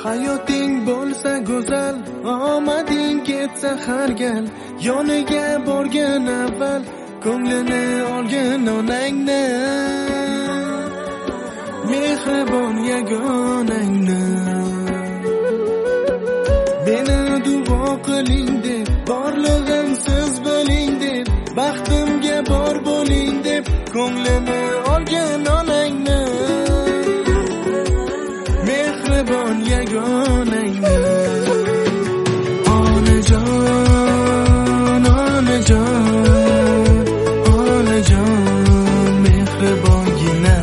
Hayoting bo'lsa go'zal, omading ketsa har gal, yoniga borgan avval ko'nglini olgin onangni, mehribon yagonangni. Meni duo qiling deb, borlig'im siz bo'ling deb, baxtimga bor bo'ling deb ko'nglini olgan onangni, mehribon yagonangni. Onajon, onajon, onajon, mehribongina.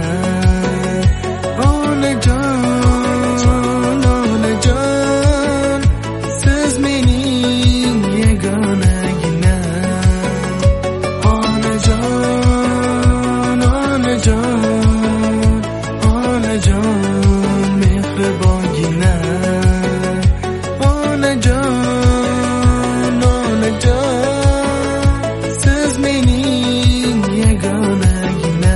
Onajon, onajon, siz mening yagonagina. Onajon, onajon, onajon, mehribongina. Onajon, onajon, siz mening yagonagina.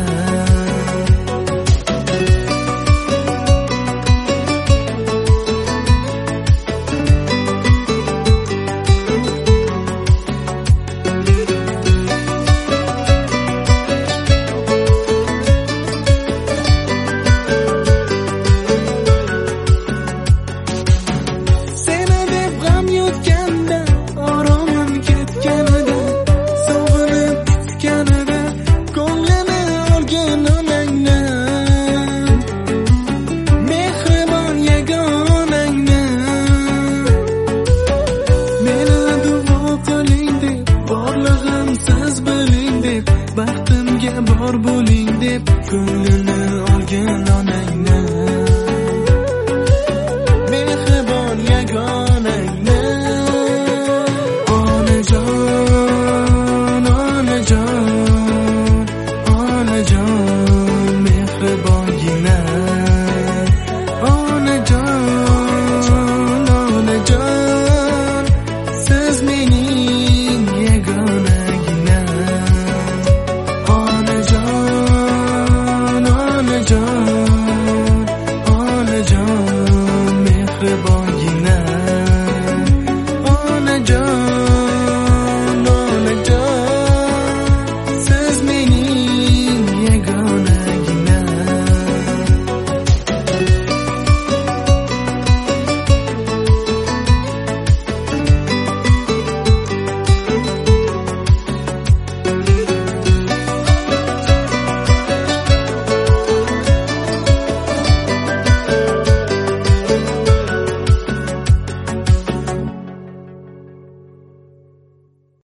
Seni deb g'am yutganda, oromim ketganida, sog'inib kutganida ko'nglini olgin onangni, mehribon yagonangni. Meni duo qiling deb, borlig'im siz bo'ling deb, baxtimga bor bo'ling deb ko'nglini olgin onangni.